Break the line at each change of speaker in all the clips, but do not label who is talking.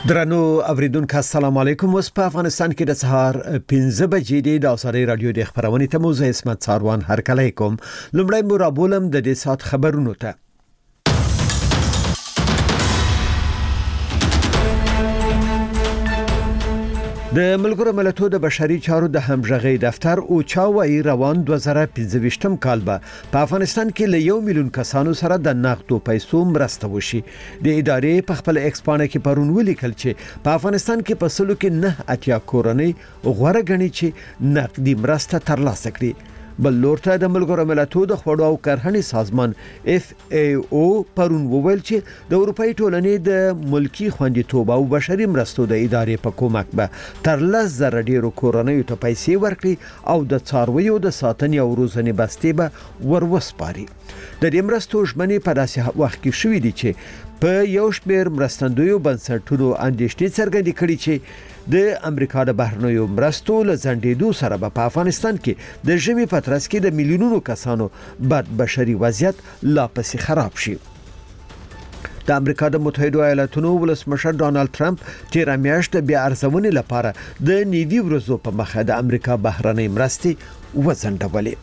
درنو اوریدونکو السلام علیکم. اوس په افغانستان کې د سهار 15 بجې د اوساري رادیو د خبرونې ته موزه اسمت ساروان هرکلی کوم. لومړی مو رابولم د دې سات خبرونو ته. د ملګرو ملتونو د بشري چارو د همغږي دفتر او چاوي روان 2015 کال به په افغانستان کې له 1 میلیون کسانو سره د نقدو پیسو مرسته وشي. د ادارې په خپل ایکسپانه کې پرون ولیکل چې په افغانستان کې په سلو کې 9 کورنۍ غوړه غني چې نقدي مرسته ترلاسه کړي. بل لورته د ملګرو ملتونو د خوړو او کرهڼې سازمان FAO پرون وویل چې د اروپאי ټولنې د ملکی خوندیتوب او بشري مرستو د ادارې په کومک به تر 10,000 ډیرو کورنۍ ته پیسې ورکړي او د څارویو د ساتنې او روزنې بستې به وروسپاري. د دې مرستو ژمنې په داسې وخت کې شوې دي چې په یو شمېر مرستندویو بنسټونو اندېښنې څرګندې کړې چې د امریکا د بهرنیو مرستو له ځنډېدو سره په افغانستان کې د ژمي په ترڅ کې د میلیونونو کسانو بد بشري وضعیت لا پسې خراب شي. د امریکا د متحده ایالاتونو ولسمشر ډانلډ ټرمپ تیر میاشت بیا ارزونې لپاره د نیوي ورځو په مخه د امریکا بهرنۍ مرستې وځنډولې.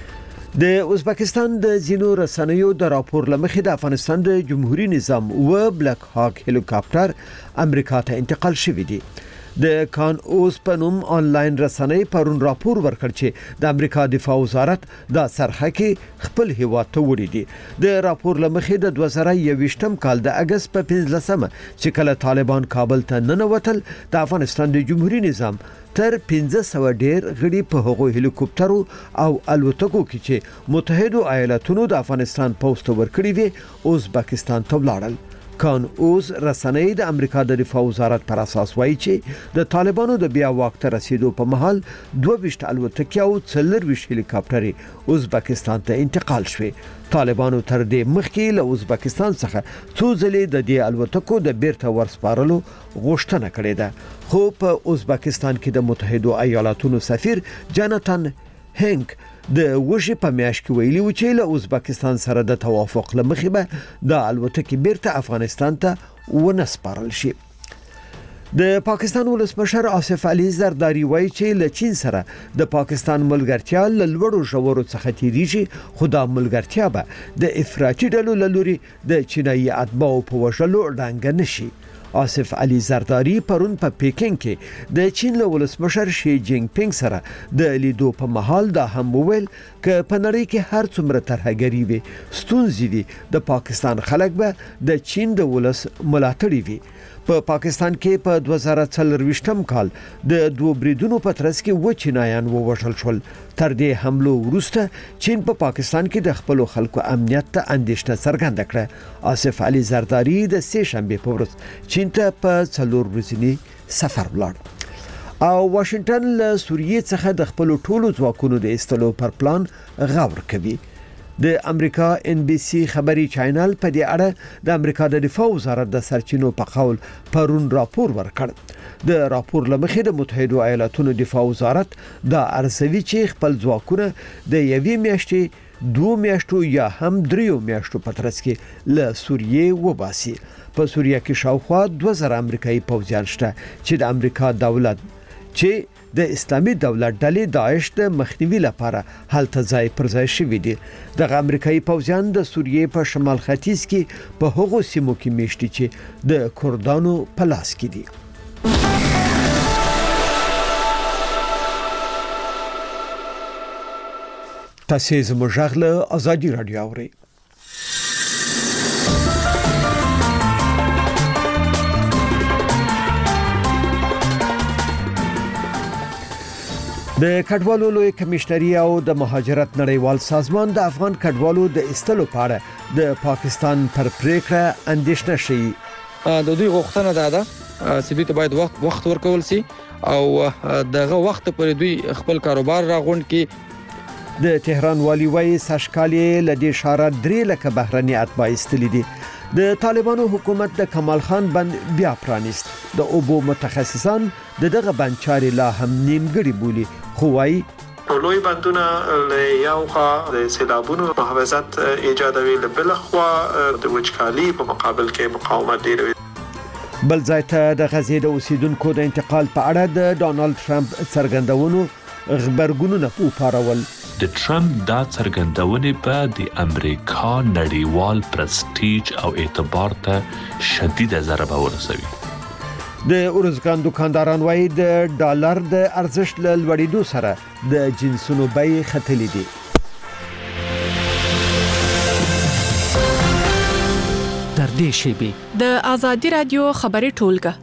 د ازبکستان د زینو رسنیو د راپور لمخې د افغانستان د جمهوریت نظام و بلک هاک هلیکاپټر امریکا ته انتقال شوی دی. د کان اوس په نوم آنلاین رسنۍ پرون راپور ورکړ چې د امریکا دفاع وزارت د سرحد کې خپل هیواد ته وړي دي. د راپور لمخې د 2021 کال د اگست په 15مه چې کله طالبان کابل ته ننوتل د افغانستان د جمهوریت نظام تر 1500 ډیر غړي په هغو هلیکوپټرو او الوتکو کې چې متحده ایالاتونو د افغانستان پوسټ ورکړي وي ازبکستان ته ولاړل. کان اوس رسنۍ د امریکا د دفاع وزارت پر اساس وایي چې د طالبانو د بیا واک ته رسیدو په مهال 22 الوتکې او 24 هلیکاپټرې ازبکستان ته انتقال شوې. طالبانو تر دې مخکې له ازبکستان څخه څو ځلې د دې الوتکو د بیرته ورسپارلو غوښتنه کړې ده. خو په ازبکستان کې د متحده ایالاتونو سفیر جاناتان هنک د وشي په میاشت کې ویلي و چې له ازبکستان سره د توافق لمخې به د الوتکې بیرته افغانستان ته ونسپارل شي. د پاکستان ولسمشر آصف علي زرداری وایي چې له چین سره د پاکستان ملګرتیا له لوړو ژورو څخه تیریږي، خو دا ملګرتیا به د افراطي ډلو له لوري د چینایي اتباعو په وژلو ړنګه نشي. آصف علي زرداری پرون په پیکینګ کې د چین له ولسمشر شي جینګ پینګ سره د لیدو په محل دا هم وویل ک په نړۍ کې هر څومره ترهګری وي ستونزې دي د پاکستان خلک به د چین د ولس ملاتړي وي. په پاکستان کې په 2024 کال د دوه بریدونو په ترڅ کې و چینایان ووژل شول. تر دې حملو وروسته چین په پاکستان کې د خپل خلکو امنیت ته اندېښنه څرګنده کړه. آصف علي زرداری د سه شنبه په ورځ چین ته په 4 ورځنی سفر ولاړ او واشنگټن له سوریې څخه د خپل ټولو ځواکونو د ایستلو پر پلان غور کوي. د امریکا NBC خبري چینل په دې اړه د امریکا د دفاع وزارت د سرچینو په قول پرون راپور ورکړ. د راپور لمخې د متحده ایالاتونو دفاع وزارت دا ارزوي چې خپل ځواکونه د یوې میاشتې 2 میاشتو یا هم 3 میاشتو په ترڅ کې له سوریې وباسي. په سوریه کې شاوخوا 2000 امریکایي پوځیان شته چې د امریکا دولت چې د اسلامي دولت ډلې داعش د مخنیوي لپاره هلته ځای پر ځای شوي دي. د امریکایي پوځیان د سوریې په شمال ختیځ کې په هغو سیمو کې میشتي چې د کردانو په لاس کې دي. تاسو زموږ غږ له آزادي رادیو اورئ. د کډوالو لوی کمشنري او د مهاجرت نړیوال سازمان د افغان کډوالو د استلو په اړه د پاکستان پر پریکړه اندېښنه شي.
د دوی غوښتنه ده چې دوی ته باید وخت ورکول شي او دغه وخت پر دوی خپل کاروبار راغونډ کړي.
د تهران والی وایي ساشکالي لدی شاره 3 لکه بهرني اتباع استلې دي. د طالبانو حکومت د کمال خان بند بیا پرانیست. د اوبو متخصصان دغه بنچاري لا هم نیمګړي بولی، خو وايي
لوی بندونه له یو خوا د سیلابونو محافظت ایجادوي، له بل خوا د وچکالي په مقابل کې مقاومت ډیروي.
بل ځای ته د غزې د اوسیدونکو د انتقال په اړه د ډونالد ټرمپ څرګندونو خبرګونونه وپارول.
د ټرمپ دا څرګندونې په د امریکا نړیوال پرستیج او اعتبار ته شدیده ضربه ورسوي.
د اورزګان دکانداران وایي د ډالر د ارزښت له لوړېدو سره د جنسونو بیې ختلې دي.
در دې شیبې
د آزادي رادیو خبري ټولګه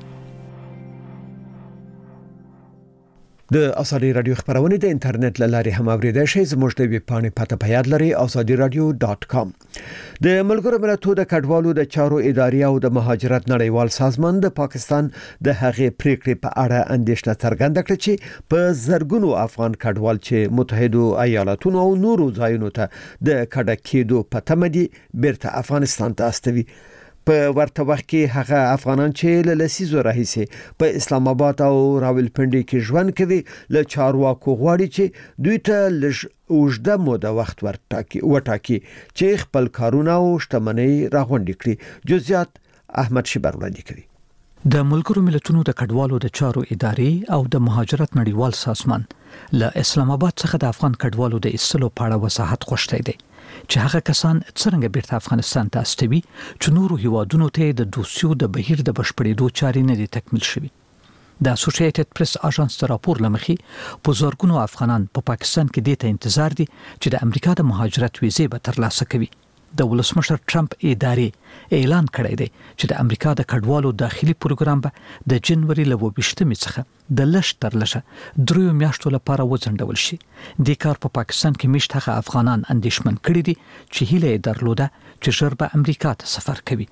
د آزادي رادیو خبرونه د انټرنیټ له لارې هم اوریدای شئ. زموږ د ویب پاڼې پته په یاد لرئ azadiradio.com. د ملګرو ملتونو د کډوالو د چارو ادارې او د مهاجرت نړیوال سازمان د پاکستان د هغې پریکړې په اړه اندېښنه څرګنده کړه چې په زرګونو افغان کډوال چې متحده ایالاتونو او نورو ځایونو ته د کډه کېدو په تمه دي بیرته افغانستان ته استوي. په ورته وخت کې هغه افغانان چې له لسیزو راهیسې په اسلام آباد او راولپنډي کې ژوند کوي له چارواکو غواړي چې دوی ته لږ اوږده موده وخت وټاکي چې خپل کارونه او شتمنۍ راغونډې کړي. جزئیات احمد شیبر وړاندې کوي.
د ملګرو ملتونو د کډوالو د چارو ادارې او د مهاجرت نړیوال سازمان له اسلام آباد څخه د افغان کډوالو د ایستلو په اړه وضاحت غوښتی دی چې هغه کسان څنګه بیرته افغانستان ته استوي چې نورو هیوادونو ته د دوسیو د بهیر د بشپړېدو چارې نه دي تکمیل شوي. د اسوسییټډ پریس اژانس د راپور لمخې په زورګونو افغانان په پاکستان کې د انتظار دي چې د امریکا د مهاجرت ویزې به ترلاسه کوي. د ولسمشر ټرمپ ادارې اعلان کړی دی چې د امریکا د کډوالو داخلي پروګرام به د جنوري له 28 څخه د لږ تر لږه 3 میاشتو لپاره وځنډول شي. د کار په پاکستان کې مشتخه افغانان اندېښمن کړي دي چې هیله درلوده چې ژر به امریکا ته سفر کوي.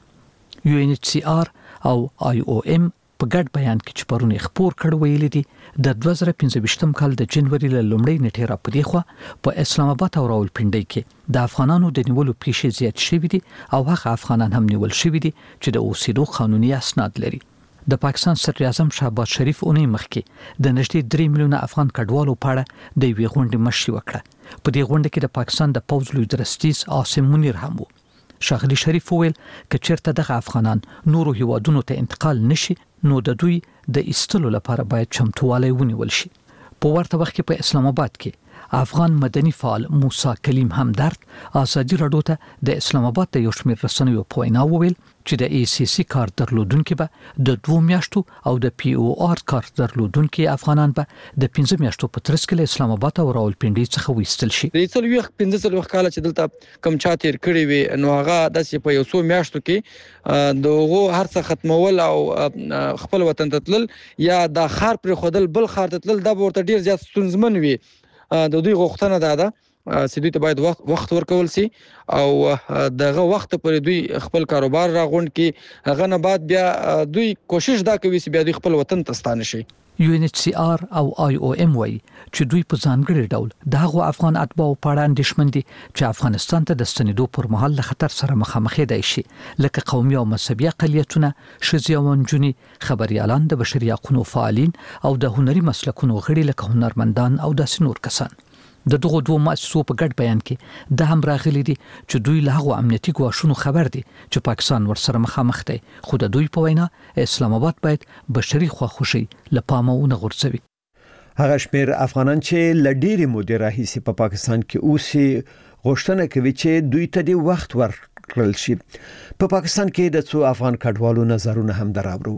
UNHCR او IOM په ګډ بیان کې چې پرونه خبر کړ ویلي دي د 2015 کال د جنوري له لومړۍ نیټې را پدې خو په اسلام آباد او راولپنډي کې د افغانانو د نیولو پیښې زیات شوې دي او هغه افغانان هم نیول شوي دي چې د اوسېدو قانوني اسناد لري. د پاکستان صدر اعظم شهباز شریف اونۍ مخکې د نږدې 3 میلیونه افغان کډوالو په اړه د یوې غونډې مشري وکړه. په دې غونډه کې د پاکستان د پوځ لوی درستیز عاصم منیر هم وو. شاغلی شریف وویل چې چیرته دغه افغانان نورو هیوادونو ته انتقال نشي نو د دوی د ایستلو لپاره باید چمتووالی ونیول شي. په ورته وخت کې په اسلام آباد کې افغان مدني فعال موسی کلیم همدرد آزادي رادیو ته د اسلام آباد د یو شمېر رسنیو په وینا وویل چې د ACC کار درلودونکو به د 2 میاشتو او د POR کار درلودونکو افغانان به د 5 میاشتو په ترڅ کې اسلام آباد او راولپنډي څخه وېستل شي.
د څلوي 15 کال چې دلته کم چا تیر کړی وي نو هغه د په یو څو میاشتو کې دغه هر څه ختمول او خپل وطن ته تلل یا د خار پر خودل بل خار ته تلل د ورته ډیر زیات ستونزمن وي. د دوی غوښتنه ده چې دوی ته باید وخت ورکول شي او دغه وخت پر دوی خپل کاروبار راغونډ کی هغه نه بعد بیا دوی کوشش دا کوي چې بیا دوی خپل وطن ته ستانه شي.
UNHCR او IOM وایي چې دوی په ځانګړي ډول دغه افغان اتباعو په اړه اندېښمن دي چې افغانستان ته د ستنېدو پر مهال له خطر سره مخامخ دي شي لکه قومي او مذهبي اقلیتونه، ښځې او نجونې، خبريالان، د بشري حقوقو فعالین او د هنري مسلکونو غړي لکه هنرمندان او داسې نور کسان. د دغه دوه مؤسسو په ګډ بیان کې د هم راغلي دي چې دوی له هغو امنیتي ګواښونو خبر دي چې پاکستان ورسره مخامخ دی خو د دوی په وینا اسلام آباد باید بشري خواخوشي له پامه ونه غورځوي.
هغه شمېر افغانان چې ل ډېرې مودې راهیسې په پاکستان کې اوسي غوښتنه کوي چې دوی ته د وخت ورکړل شي. په پاکستان کې د څو افغان کډوالو نظرونه هم دراوړو.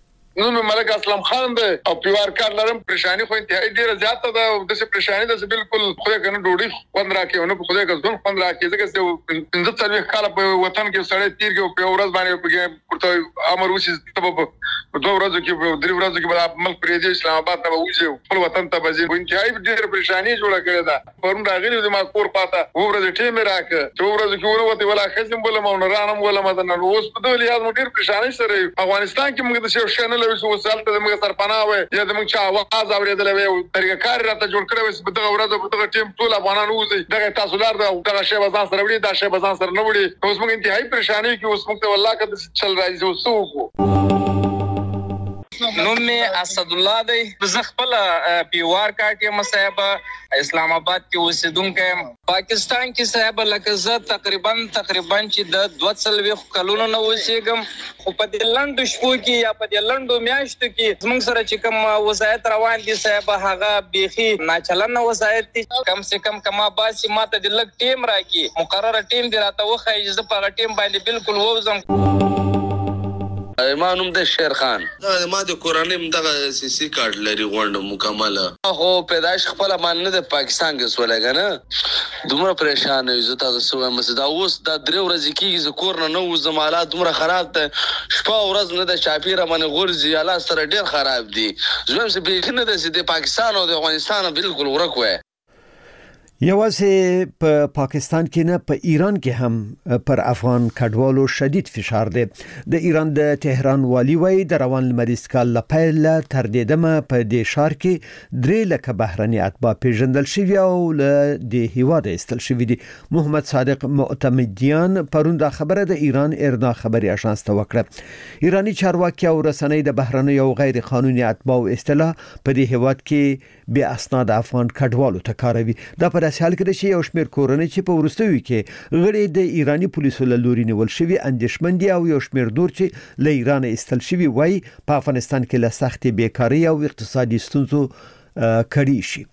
نو ملک اسلام خان دی او پیوار کار لرم پریشانی خو انتهایی ډیره زیاته ده او د څه پریشانی ده بالکل خو کنه ډوډۍ خوند راکې نو خو دې غزون خوند راکې ځکه چې 15 کال په وطن کې سړی تیر کې په ورځ باندې په ورته امر وشي ته په 2 ورځو کې په 3 ورځو کې به ملک پرې اسلام آباد ته وځي خپل وطن ته وځي انتهایی ډیره پریشانی جوړه کړې ده. پرون راغلی د ما کور پاته ورځ ټیم راکې 2 ورځو کې ورته ولا خزم بوله مو نه رانم ولا مدن اوس په دې لحاظ مو ډیر پریشانی سره افغانستان کې موږ د څه شنه لوي وسالته موږ سرپناه وي یا موږ چا आवाज اوریدل وي طریقه کار راته جوړ کړو چې دغه ورځ په دغه ټیم ټول افغانان وځي دغه تاسو لار دغه شی بازار سره وړي دا شی بازار سره نه وړي اوس موږ انتهایی پریشانی کې اوس موږ ته والله کده چل راځي اوس وو.
نوم می اسد الله دی. زه خپل پیوار کاټ یم صاحب، اسلام آباد کې اوسیدونکی. پاکستان کې صاحب لکه زه تقریبا چې د 2 کلونو نه اوسېږم، خو په دې لنډو شپو کې یا په دې لنډو میاشتو کې زموږ سره چې کوم وضعیت روان دي صاحب هغه بیخي ناچلنه وضعیت دي. کم سے کم کما باسي ماته د لږ ټیم راکړي، مقرره ټیم دی راته وښایي چې زه په هغه ټیم باندې بالکل ووځم.
ما نوم د شیر خان. ما د کورنۍ دغه سیسی کارت لري غونډه مکمله. هو پیدائش خپل مان نه د پاکستان کې سولګا نه دومره پریشان یم. زه تاسو وایم دا اوس دا 3 ورځې کېږي چې کور نه وځم، حالات دومره خراب ته شپه ورځ نه د چاپیره باندې غورځي، حالات سره ډیر خراب دي. زه هم چې نه د پاکستان او د افغانستان بالکل ورک وای.
یوازې په پاکستان کې نه په ایران کې هم پر افغان کډوالو شدید فشار دی. د ایران د تهران والی وایي د روان لمریز کال لپاره تر دې دمه په دې ښار کې 3 لکه بهرني اتباع پیژندل شوي او له د هیواد ایستل شوي دي. محمد صادق معتمدیان پرون دا خبره د ایران ارنا خبري اژانس ته وکړه. ایرانی چارواکي او رسنۍ د بهرني او غیر قانوني اتباع اصطلاح په دې هیواد کې بې اسناد افغان کډوالو ته کاروي. دا په حال کې چې یو شمېر کورنۍ چې په وروستیو کې غړي د ایرانی پولیسو له لوري نیول شوي اندېښمن دي او یو شمېر نور چې له ایران ایستل شوي وایي په افغانستان کې له سختې بیکاري او اقتصادي ستونزو کړي شي.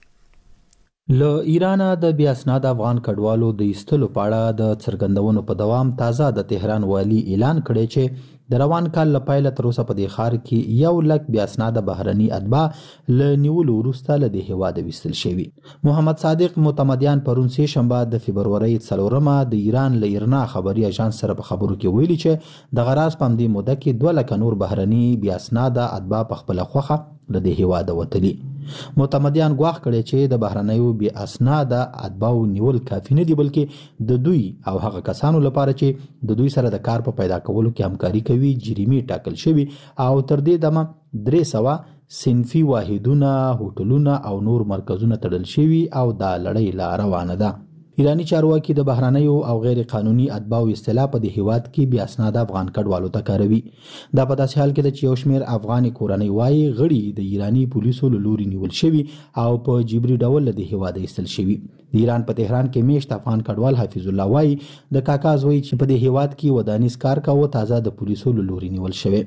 له ایران د بیا اسناد افغان کډوالو د ایستلو په اړه د څرګندونو په دوام تازه د تهران والی اعلان کړی چې د روان کال لپاره تر اوسه په دې ښار کې 1 لک بیا اسناد بهرني اتباع له نیولو وروسته له دې هیواده ویستل شوي. محمد صادق معتمدیان پرون سه شنبه د فبرورۍ 4 د ایران له ایرنا خبري اژانس سره په خبرو کې ویلي چې د غراس په دې موده کې 2 لک نور بهرني بیا اسناد اتباع په خپل خوخه له دې هیواده وتلي. معتمدیان ګواښ کړي چې د بهرنیو بیا اسناد اتباع نیول کافي نه دي، بلکې د دوی او هغه کسانو لپاره چې د دوی سره د کار په پیدا کولو کې همکاري کوي جریمې ټاکل شوي او تر دې دمه 300 صنفي واحدونه، هوټلونه او نور مرکزونه تړل شوي او دا لړۍ لا روانه ده. ایرانی چارواکي د بهرنیو او غیر قانوني اتباع اصطلاح په دې هیواد کې بیا اسناد افغان کډوالو ته کاروي. دا په داسې حال کې د یو شمېر افغاني کورنۍ وایي غړي د ایرانی پولیسو له لوري نیول شوي او په جبري ډول له دې هیواده ایستل شوي. د ایران په تهران کې میشت افغان کډوال حفیظ الله وایي د کاکاز وایي چې په دې هیواد کې ودانیز کار کاوه تازه د پولیسو له لوري نیول شوی.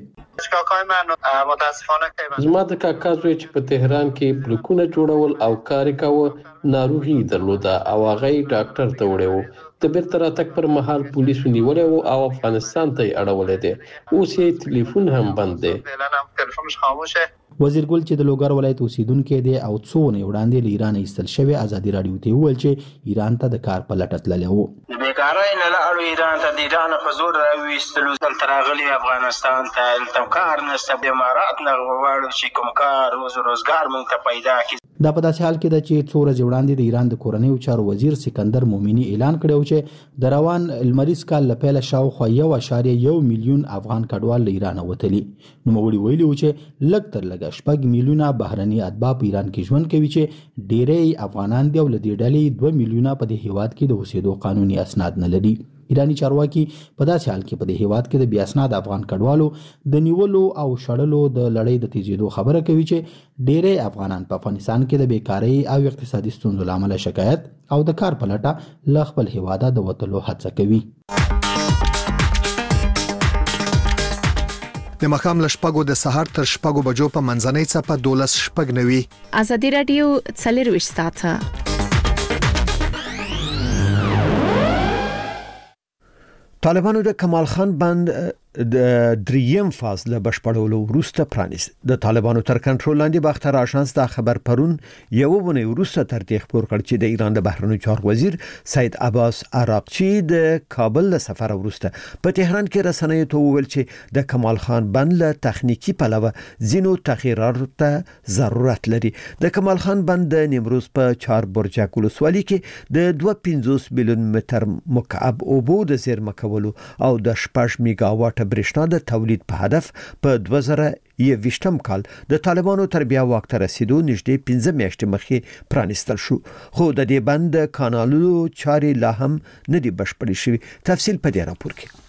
زما د کاکا زوی چې په تهران کې بلوکونه جوړول او کار کاوه ناروغي درلوده او هغه ډاکټر ته وړي وو. د بیرته راتګ پر مهال پولیسو نیولې وو او افغانستان ته یې اړولې دي. اوس یې ټلیفون هم بند دی.
وزیر ګل چې د لوګر ولایت اوسیدونکو دی او څو نه وړاندې له ایران ایستل شوی ازادي رادیو ته ویل چې ایران ته د کار په لټه تللی وو.
د بیکارۍ نه لاړو ایران ته، د ایران په زور راویستلو دلته راغلي افغانستان ته، دلته کار نشته، د امارات نه غواړو چې کوم کار روزګار موږ ته پیدا کړي.
دا په داسې حال کې ده چې څو ورځې وړاندې د ایران د کورنیو چارو وزیر سکندر مومني اعلان کړی چې د روان لمریز کال له پیله شاوخوا 1.1 میلیون افغان کډوال له ایران وتلي. نوموړي ویلي و چې لږ تر لږه 6 میلیونه بهرني اتباع په ایران کې ژوند کوي چې ډېری افغانان دي او له دې ډلې 2 میلیونه په دې هیواد کې د اوسېدو قانوني اسناد نه لري. ایرانی چارواکي په داسې حال کې په دې هیواد کې د بیا اسناد افغان کډوالو د نیولو او شړلو د لړۍ د تیزیدو خبره کوي چې ډېری افغانان په افغانستان کې د بیکارۍ او اقتصادي ستونزو له امله شکایت او د کار په لټه له خپل هیواده د وتلو هڅه کوي.
د مخام لشپګو د سحر تر شپګو بجو په منځنۍ څپه 12:90
ازادي رادیو 24 ساعته.
طالبانو د کمال خان بند د دریم فاز له بشپړولو وروسته پرانیست. د طالبانو تر کنټرول لاندې باختر آشانس دا خبر پرون یو ونه وروسته ترتیب خبر کړ چې د ایران د بهرنیو چارو وزیر سید عباس عراقچی د کابل له سفر وروسته په تهران کې رسنیو ته وویل چې د کمال خان بند له تخنیکی پلوه زینو تغییراتو ته ضرورت لري. د کمال خان بند د نیمروز په 4 برجک ولسوالۍ کې د 2.50 میلیون متر مکعب اوبو د زیرمه کولو او د 6 میگاواټ برېښنا د تولید په هدف په 2021 کال د طالبانو تر بیا واک ته رسیدو نږدې 15 میاشتې مخکې پرانیستل شو، خو د دې بند کانالونو چارې لا هم نه دي بشپړې شوې. تفصیل په دې راپور کې.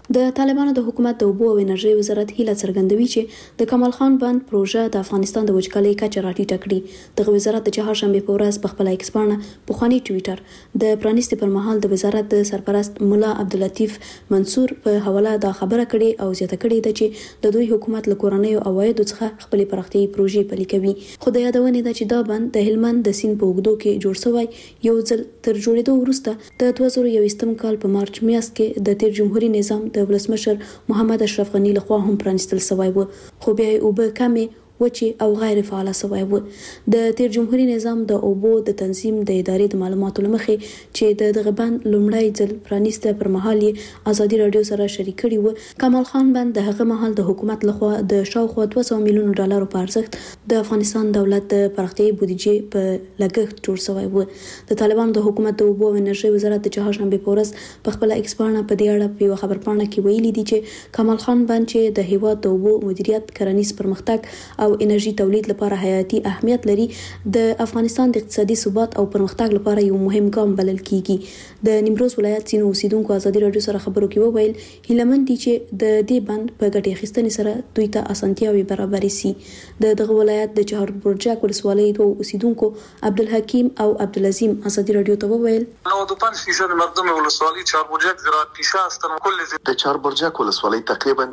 د طالبانو د حکومت د اوبو او انرژي وزارت هیله څرګندوي چې د کمال خان بند پروژه د افغانستان د وچکالۍ کچه راټیټه کړي. د وزارت د چهارشنبه په ورځ په خپل ایکس باندې په خواني ټوئیټر د پرانیستي پر مهال د وزارت د سرپرست مولا عبداللطیف منصور په حواله دا خبره کړي او زیاته کړي ده چې د دوی حکومت له کورنۍ او عوایدو څخه خپل پراختیايي پروژې پلي کوي. خو د یادونه ده چې دا بند د هلمند د سیند په اوږدو کې جوړ شوی یو ځل تر جوړېدو وروسته د 2021 کال په مارچ میاشت کې د تیر جمهوریت نظام د ولسمشر محمد اشرف غنی لخوا هم پرانستل شوی و، خو بیا اوبه کمې وچی او غیر فعال شوی و. د تیر جمهوریت نظام د اوبو د تنظیم د ادارې د معلوماتو لمخې چې دغه بند لومړی ځل پرانسته پر مهال ازادي رادیو سره شریک کړي و. کمال خان بند د هغه مهال د حکومت لخوا د شاوخوا 200 میلیون ډالر په ارزښت د افغانستان دولت د پراختیايي بودیجې په لګښت جوړ شوی و. د طالبانو د حکومت د اوبو او انرژي وزارت د چهارشنبه په ورځ په خپل ایکس باندې په دې اړه په خبرپاڼه کې ویلي دي چې کمال خان بند چې د هیواد د اوبو مدیریت، کرنیز پرمختګ او انرژي تولید لپاره حیاتي اهمیت لري، د افغانستان د اقتصادي ثبات او پرمختګ لپاره یو مهم ګام بلل کیږي. د نیمروز ولایت سینو اوسیدونکو ازادي رادیو سره خبرو کې وویل هیلمن دي چې د دې بند په ګټې اخیستنې سره دوی ته اسانتیاوي برابرې سي. دغه ولایت د چهار برجک ولسوالۍ دوه اوسیدونکو عبدالحکیم او عبدالعظیم ازادي رادیو ته وویل
نو د 5% مردم ولسوالۍ چهار برجک زراعت پیشه استن کل
د چهار برجک ولسوالۍ تقریبا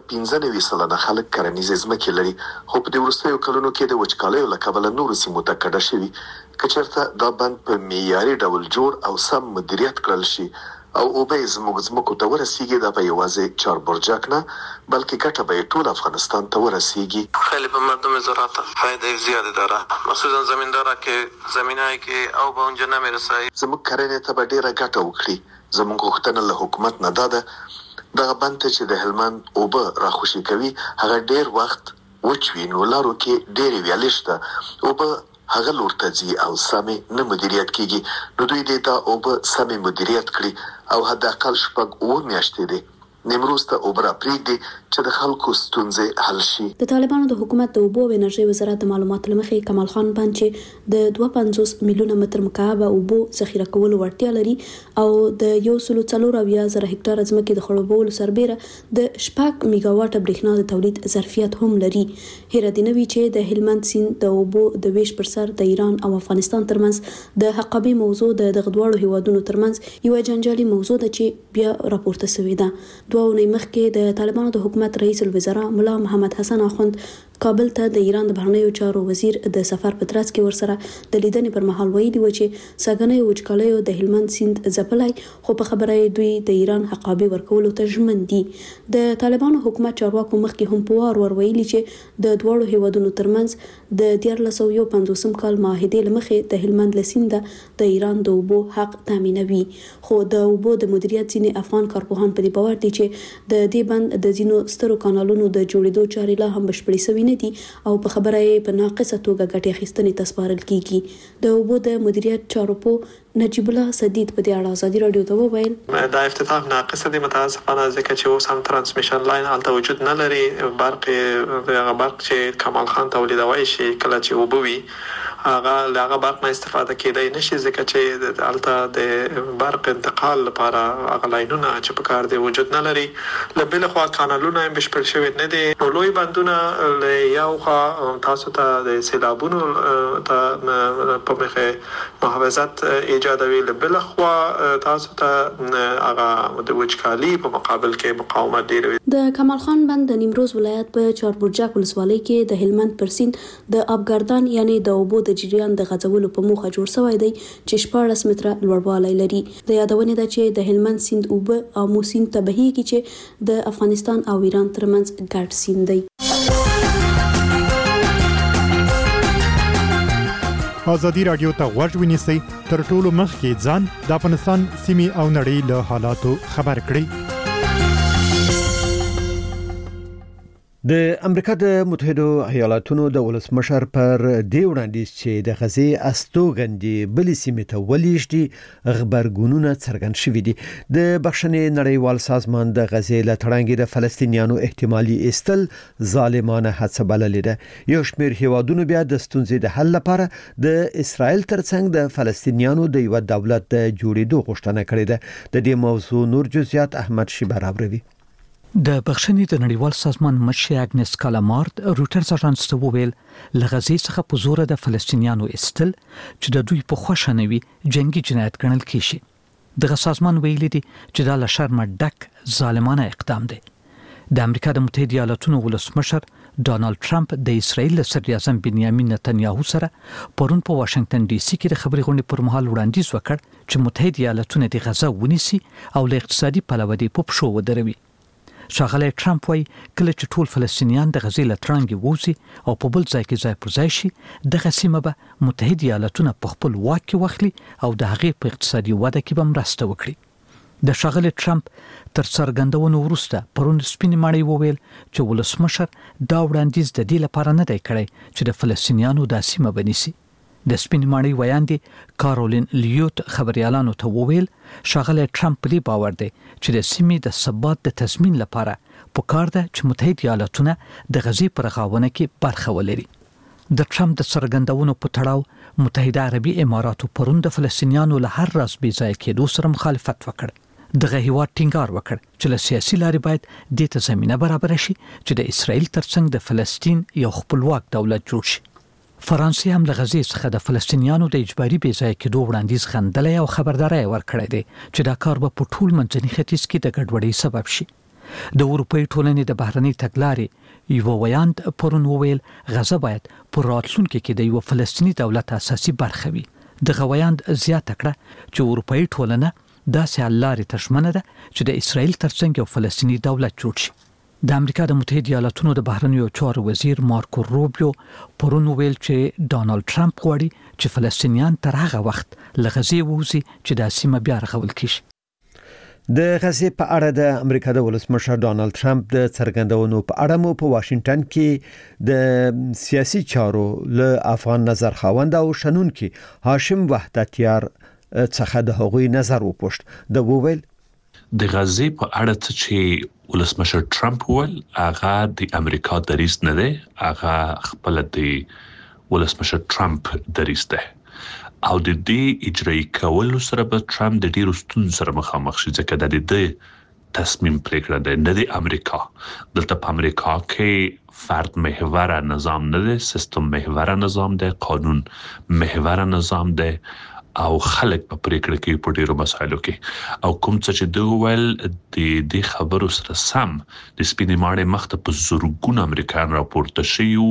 15% خلک کرنیز ځمکې لري، خو په دې وروستیو کلونو کې د وچکالۍ له کبله نور سیمو ته کډه شوي. که چېرته دا بند په معیاري ډول جوړ او سم مدیریت کړل شي او اوبه زموږ ځمکو ته ورسیږي، دا به یوازې چهار برجک نه بلکې ګټه به ټول افغانستان ته ورسیږي.
خیلی به مردم زراعت فایده زیاده داره، خصوصا زمیندارا که زمینایی که او به اونجا نمیرسه.
زموږ کرنې ته به ډیره ګټه وکړي. زموږ غوښتنه له حکومت نه ده دغه بند ته چې د هلمند اوبه راخوشي کوي هغه ډیر وخت وچوي، نو لارو کې ډېرې ویالې شته، اوبه هغه لور ته ځي او سمې نه مدیریت کیږي. نو دوی دې ته اوبه سمې مدیریت کړي او حد اقل 6 میاشتې دي نیمروز ته اوبه راپرېږدي چې د خلکو ستونزې حل شي.
د طالبانو د حکومت د اوبو او انرژي وزارت د معلوماتو لمخې کمال خان بند چې د 250 میلیونه متر مکعب اوبو ذخیره کولو وړتیا لري او د 140,000 هکتار ځمکې د خړوبولو سربېره د 6 میگاواټ برېښنا د تولید ظرفیت هم لري. هیره دي نوي چې د هلمند سیند د اوبو د ویش پر سر د ایران او افغانستان ترمنځ د حقابې موضوع د دغه دواړو هیوادونو ترمنځ یو جنجالي موضوع ده چې بیا راپورته شوې ده. دوه ونې مخکې د طالبانو د حکومت رئیس الوزرا مولا محمد حسن اخوند کابل ته د ایران د بهرنیو چارو وزیر د سفر په ترڅ کې ورسره د لیدنې پر مهال ویلي و چې ساګنې وچکالۍ د هلمند سیند ځپلای، خو په خبره دوی د ایران حقابې ورکولو ته ژمن دي. د طالبانو حکومت چارواکو مخکې هم په وار ویلي چې د دوړو هیوادونو ترمنځ د 1950 کال معاهدې لمخې د هلمند لسیند د ایران د اوبو حق تامینوي. خو د اوبو د مدیریت ځینې افغان کارپوهان په دې باور دي چې د دې بند د ځینو سترو کانالونو د جوړېدو چارې لا هم بشپړې شوې نه دي او په خبره یې په ناقصه توګه ګټې اخیستنې ته سپارل کیږي. د اوبو د مدیریت چارو په نجیب الله سدید په دې اړه ازادي رادیو ته وویل
دا افتتاح ناقصه دي متاسفانه ځکه چې اوس هم ترانسمیشن لاین هلته وجود نه لري. برق چې کمال خان تولیدوي شي کله چې اوبه وي هغه برق نه استفاده کېدای نشي ځکه چې هلته د برق انتقال لپاره هغه لاینونه چې په کار دی وجود نه لري. له بل خوا کانالونه هم بشپړ شوي نه دي. لوی بندونه یو خوا تاسو ته د سیلابونو ته په مخه محافظت ایجادوي، له بل خوا تاسو ته هغه د وچکالي په مقابل کې مقاومت ډیر وي.
د کمال خان بند د نیمروز ولایت په چهار برجک ولسوالۍ کې د هلمند پر سیند د ابګردان یعنی د اوبو د جریان د غځولو په موخه جوړ شوی دی چې 14 متره لوړوالی لري. د یادونه ده چې د هلمند سیند اوبه امو سیند ته بهیږي چې د افغانستان او ایران ترمنځ ګډ سیند دی.
ازادي رادیو ته غوږ ونیسئ، تر ټولو مخکې ځان د افغانستان سیمې او نړۍ له حالاتو خبر کړئ.
د امریکا د متحده ایالاتونو د ولسمشر پر دې وړاندیز چې د غزې استوګنځي بلې سیمې ته ولېږدي خبرګونونه څرګند شوي دي. د بخښنې نړیوال سازمان د غزې له تړانګې د فلسطینیانو احتمالي ایستل ظالمانه هڅه بللې ده. یو شمېر هیوادونو بیا د ستونزې د حل لپاره د اسرائیل ترڅنګ د فلسطینیانو د یو دولت د جوړېدو غوښتنه کړې ده. د دې موضوع نور جزئیات احمد شیبه راوړي.
د بخښنې د نړیوال سازمان مشر اګنس کالامارد روټرز اژانس ته وویل لغزي څخه په زور د فلسطینیانو استل چې د دوی په خوښه نوي جنگي جنایت ګڼل کیږي. دغه سازمان ویلي دی چې دا له شرمه ډک ظالمانه اقدام دی. د امریکا د متحده ایالاتونو ولسمشر ډانلډ ټرمپ د اسرایل صدر اعظم بنیامین نتنیاهو سره پرون په واشنگټن ډي سي کې د خبري غونډې پر مهال وړاندیز وکړ چې متحده ایالاتونه د غزا ونیسي او له اقتصادي پلوه دی په پښو ودروي. ښاغلی ټرمپ وايي کله چې ټول فلسطینیان د غزې له ترانګې ووځي او په بل ځای کې ځای پر ځای شي دغه سیمه به متحده ایالاتونه په خپل واک کې واخلي او د هغې په اقتصادي وده کې به مرسته وکړي. د ښاغلي ټرمپ تر څرګندونو وروسته پرون سپینې ماڼۍ وویل چې ولسمشر دا وړاندیز د دې لپاره نه دی کړی چې د فلسطینیانو دا سیمه بنیسي. د سپینې ماڼۍ ویاندې کارولین لیوت خبريالانو ته وویل ښاغلی ټرمپ په دې باور دی چې د سیمې د ثبات د تضمین لپاره پکار ده چې متحده ایالاتونه د غزې پر رغاونه کې برخه ولري. د ټرمپ د څرګندونو په تړاو متحده عربي اماراتو پرون د فلسطینیانو له هر راز بې ځای کېدو سره مخالفت وکړ. دغه هیواد ټینګار وکړ چې له سیاسي لارې باید د ته زمينه برابر شي چې د اسرایل ترڅنګ د فلسطین یو خپلواک دولت جوړ شي. فرانسې هم له غزې څخه د فلسطینیانو د اجباري بې ځای کېدو وړاندیز غندلی او خبرداري ورکړې ده چې دا کار به په ټول منځني ختیځ کې د ګډوډۍ سبب شي. د اروپאי ټولنې د بهرنۍ تګلارې یو ویاند پرون وویل غزه باید پر راتلونکي کې د یو فلسطینی دولت اساسي برخه وي. دغه ویاند زیاته کړه چې اروپאי ټولنه داسې لارې تشمنه ده چې د اسرایل ترڅنګ یو فلسطینی دولت جوړ شي. د امریکا د متحده ایالاتونو د بهرنیو چارو وزیر مارکو روبیو پرون ویل چې ډانلډ ټرمپ غواړي چې فلسطینیان تر هغه وخت له غزې ووځي چې د سیمه بیا رغول کیږي.
د غزې په اړه د امریکا د ولسمشر ډانلډ ټرمپ د څرګندونو په اړه مو په واشنگټن کې د سیاسي چارو له افغان نظر خاوند او شنونکي هاشم وحدتیار څخه د هغوی نظر وپوښت. د وویل
د غزې په اړه چې ولسمشر ټرمپ ول هغه د امریکا دریځ نه دی، هغه خپل د ولسمشر ټرمپ دریځ دی او د دې اجرایی کولو سره به ټرمپ د ډیرو ستونزو سره مخامخ شي ځکه د دې تصمیم پریکړه ده نه د امریکا. دلته په امریکا کې فرد محور نظام نه دی، سیستم محور نظام دی، قانون محور نظام دی او خلک په پریکړه کې په ډیرو مسایلو کې او کوم څه چې دوی ول د دې خبرو سره سم د سپینې ماڼۍ مخته په زورګون امریکایان راپورته شيو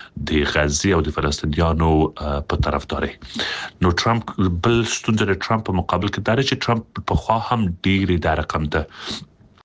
د غزې او د فلسطینیانو په طرفداري. نو ټرمپ بل ستونزه د ټرمپ په مقابل کې دا چې ټرمپ په خوا هم ډیره د رقم ته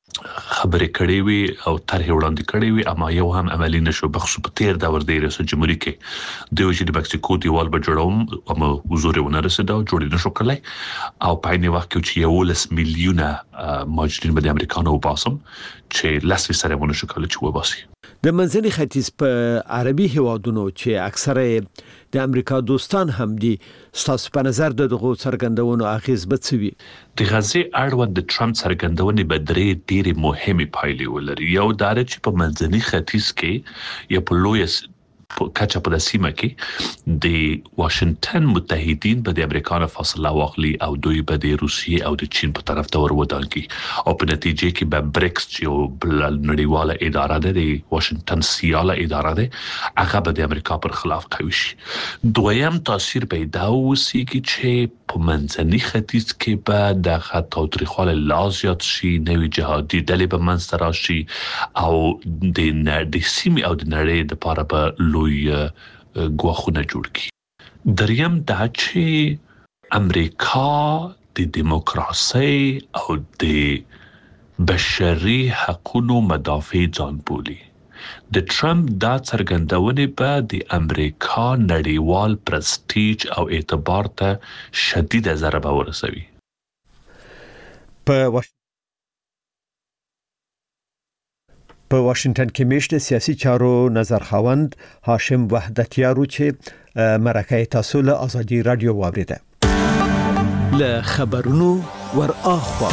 خبرې کړې وي او طرح وړاندې کړې وي اما یو هم عملی نشو. بخصوص په تیر دور د ریاست جمهوریت کې د وجې د مکسیکو دیوال به جوړوم اما حضور ونه رسید او جوړ نشو کولای او په عین وخت کې چې 1 میلیونه مهاجرین به د امریکانو وباسم چې لاسي سره ونه شو کولای چې وباسي.
د منځني ختیځ په عربي هیوادونو چې اکثره د امریکا دوستان هم دي ستاسو په نظر دغه څرګندونو اغیز بڅوي؟
د غزې اړوند د ټرمپ څرګندونې به درې ډېرې مهمې پایلې ولري. یو دا چې په منځني ختیځ کې یا په لوی کچه په سیمه کې د واشنگټن متحدین به د امریکا نه فاصله واخلي او دوی به د روسیې او د چین په طرف ته ورودانګي او په نتیجه کې به بریکس چې بل نړیواله اداره ده د واشنگټن سیاله اداره ده هغه به د امریکا پر خلاف قوي شي. دویم تاثیر پیدا وسیږي چې په منځني ختیځ کې به د تاوتریخواله لا زیات شي، نوې جهادي ډلې به منځته راشي او د سیمې او د نړۍ لپاره به لوی ګواښونه جوړ کړي. دریم دا چې امریکا د دیموکراسي او د بشري حقوقو مدافع ځان بولي. د ټرمپ دا څرګندونې به د امریکا نړیوال پرستیج او اعتبار ته شدیده ضربه ورسوي.
په واشنگټن کې میشته سیاسي چارو نظر خواند هاشم وحدتیار چې مرکه تاسو له ازادي رادیو واوریده.
له خبرونو ور اخوا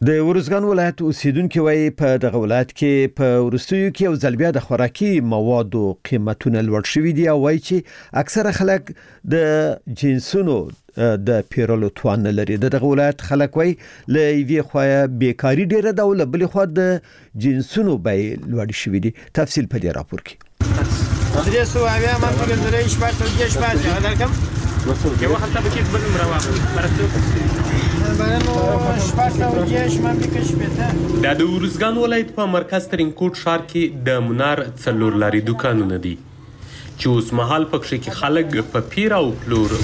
د ورزګان ولایت اوسیدونکو وایي په دغه ولایت کې په ورستیو کې یو ځل بیا د خوراکي موادو قیمتونه لوړ شوي دي او وایي چې اکثره خلک د جنسونو د پیرلو توان لري. دغه ولایت خلک وایي له یوې خوا بیکاری ډیره ده او له بلې خوا د جنسونو بیې لوړې شوي دي. تفصیل په دې راپور کې.
د ورزګان ولایت په مرکز ترینکوټ ښار کې د منار څلور لاري دکانونه دي چې اوس مهال پکې کې خلک په پیر او پلور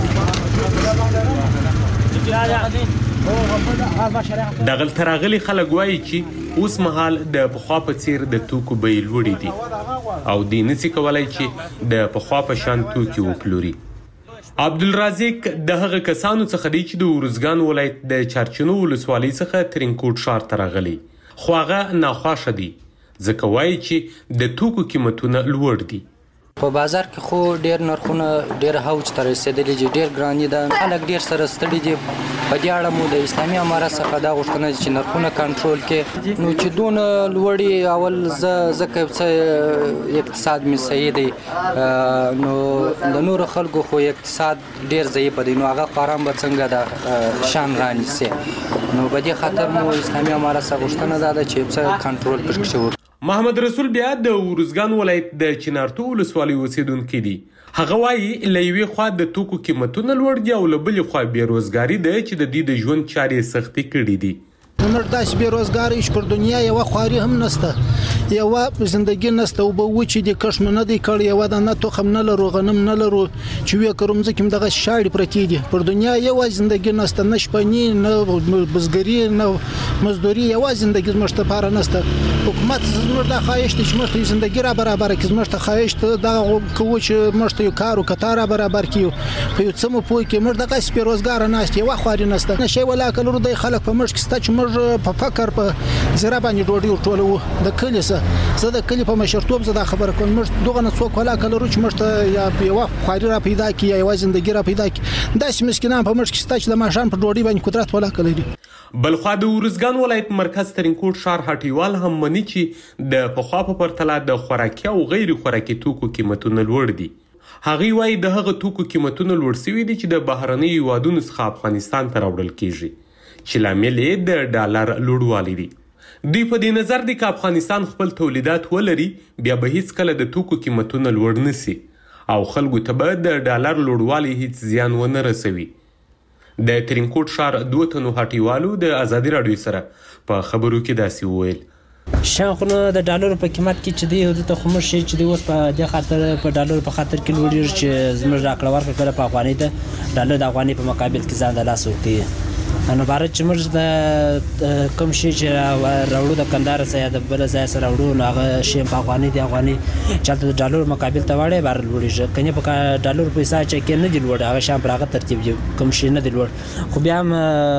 دغه ترغلي خلک وایي چې اوس مهال د پخوا په څیر د توکو بیې لوړې دي او دې نشي کولای چې د پخوا په شان توکي وپلوري. عبدالرازق د هغه کسانو څخه دی چې د ورزګان ولایت د چارچنو ولسوالۍ څخه ترینکوټ ښار ته راغلی، خو هغه ناخوښه دی ځکه وایي چې د توکو قیمتونه لوړ دي.
په بازار کې خو ډیر نرخونه ډیر هوج تر رسیدلي دي، ډیر ګران دي، خلک ډیر سره ستړي دي. په دې اړه مو د اسلامي امارت څخه دا غوښتنه چې نرخونه کنټرول کړي، نو چې دونه لوړي اول ځکه چې اقتصاد مې صحیح دی، نو د نور خلکو خو اقتصاد ډیر ضعیف دی، نو هغه خارام به څنګه د شان رانیسي. نو په دې خاطر مو اسلامي امارت څخه غوښتنه ده چې څه کنټرول پکې شي.
محمد رسول بیا د ورزګان ولایت د چنارتو ولسوالۍ اوسیدونکی دی. هغه وایي له یوې خوا د توکو قیمتونه لوړ دي او له بلې خوا بیروزګاري ده چې د دې د ژوند چارې سختي کړي دي.
موږ داسې بیروزګار یو پر دنیا یو خواري هم نشته، یو زندگی نشته او به و چې د کښ نه دی کړی، یو د نه توخم نه لرو، غنم نه لرو، چې وی کوم ځکه دغه شاړې پرتی دي. پر دنیا یو زندگی نشته، نه شپنی نه بزګری نه مزدوري، یو زندگی زمشته پاره نشته. حکومت زموږ د خواهش چې مشته زندگی را برابر کړي، زمشته خواهش دا کوو چې مشته یو کار او کتار برابر کړي. په یو څه مو پوي کې موږ دغه بیروزګار نه است، یو خواري نشته، نشي ولا کلو د خلک په مشک ست چې موږ په فکر په زیرا باندې ډوډۍ ټولو د کلی زه د کلی په مشرتوب زه دا خبره کوم، موږ دغه نه څوک ولا کلو چې مشته یا یو خواري را پیدا کی یا یو زندگی را پیدا کی، داسې مسکینان په مشک ست چې د ماشان په ډوډۍ باندې قدرت ولا کړی.
بلخوا د ورزګان ولایت مرکز ترینکوټ ښار هټیوال هم مني چې د پخوا په پرتله د خوراکي او غیر خوراکي توکو قیمتونه لوړ دي. هغه وایي د هغه توکو قیمتونه لوړ شوي دي چې د بهرنۍ هیوادونو څخه افغانستان ته راوړل کیږي، چې لامل یې د ډالر لوړوالی دی. دوی په دې نظر دي که افغانستان خپل تولیدات ولري بیا به هیڅ کله د توکو قیمتونه لوړ نشي او خلکو ته به د ډالر لوړوالی هیڅ زیان ونه رسوي. د ترینکوټ ښار دوه تنو هټیوالو د ازادي راډیو سره په خبرو کې داسې وویل.
شاخونه د ډالرو په قیمت کې چې دی د خمر شي چې دی اوس په دې خاطر په ډالرو په خاطر کې لوړ چې زموږ راکړه ورکړه په افغاني ته ډالر د افغاني په مقابل کې ځان د لاس ورکړي. نو بارت چې موږ د کوم شي چې راوړو د کندهار څخه د بل ځای سره راوړو نو هغه شی په افغاني دی، افغاني چې د ډالر مقابل ته واړې بار لوړیږي، کني په ډالر پیسې چې کې نه دی لوړ، هغه شام پر هغه ترتیب دی کوم شي نه دی لوړ. خو بیا هم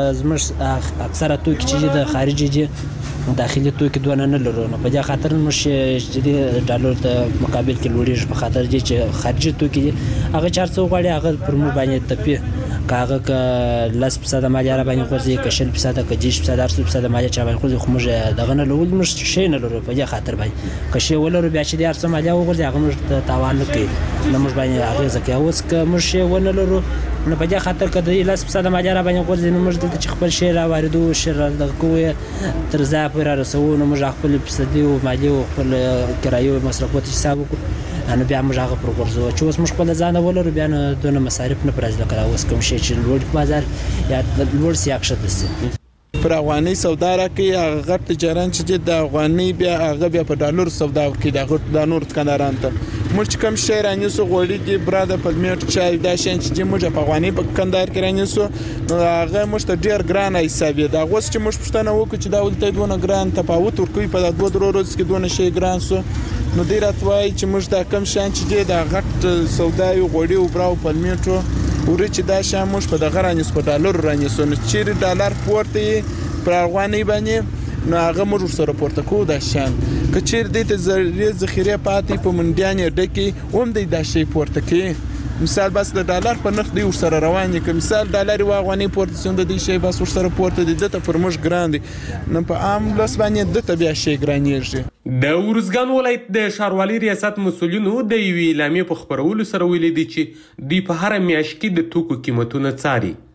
زموږ اکثره توکي چې د خارجي دي داخلي توکي دونه نه لرو، نو په دې خاطر موږ چې د ډالر ته مقابل کې لوړیږي په خاطر دي چې خارجي توکي هغه 400 غواړي، هغه پر موږ باندې تپي کاغه ک 10% مالیه را باندې خوځي، ک 60% ک 10% 10% مالیه چا باندې خوځي، خو موږ دغه نه لول موږ شي نه لرو په دې خاطر باندې ک شی ولرو بیا چې 400 مالیه وګورځي هغه موږ تاوان نه کوي، نو موږ باندې هغه ځکه اوس ک موږ شی ونه لرو نو په دې خاطر ک د 10% مالیه را باندې خوځي، نو موږ د خپل شی را واردو شر د کوی تر ځای پر رسو، نو موږ خپل فیصدي او مالیه او خپل کرایو مصرفات حساب وکړو، نو بیا موږ هغه پر ورزو چې اوس موږ خپل ځان ولرو بیا نه دونه مصارف نه پرځل کړه، اوس کوم شی چې لوړ بازار یا لوړ سیاق شته
پر افغاني سودا راکې هغه غټ تجاران چې د افغاني بیا هغه بیا په ډالر سودا کوي د غټ د نور کنداران ته موږ کوم شی رانیسو غوړي دي براده په میټ چای دا شین چې موږ په افغاني په کندهار کې رانیسو هغه موږ ته ډیر ګران حساب دی، دا اوس چې موږ پښتنه وکړو چې دا ولته دونه ګران تفاوت ورکوي په 2 ورځې کې دونه شی ګران سو، نو ډیر اتوای چې موږ دا کم شان چې دی د غټ سودای غوړي او براو په میټو ورچ دا شان موږ په دغه رانیس په ډالر رانیسو، نو چې ډالر پورته پر افغاني باندې نو هغه موږ سره پورته کوو دا شان کچیر دې ته ذخیره پاتې په منډیان ډکه اوم دې دا شی پورته کوي، مثال بس د ډالر په نرخ دی ورسره روان دي که مثال ډالر و افغاني پورته سند دی شی بس ورسره پورته دي دته پر موږ ګران دي نو په عام لاس باندې دته بیا شی ګرانیږي.
د ورزګان ولایت د ښاروالي ریاست مسولینو د یوې اعلامیې په خپرولو سره ویلي دي چې دوی په هر میاشت کې د توکو قیمتونه څاري.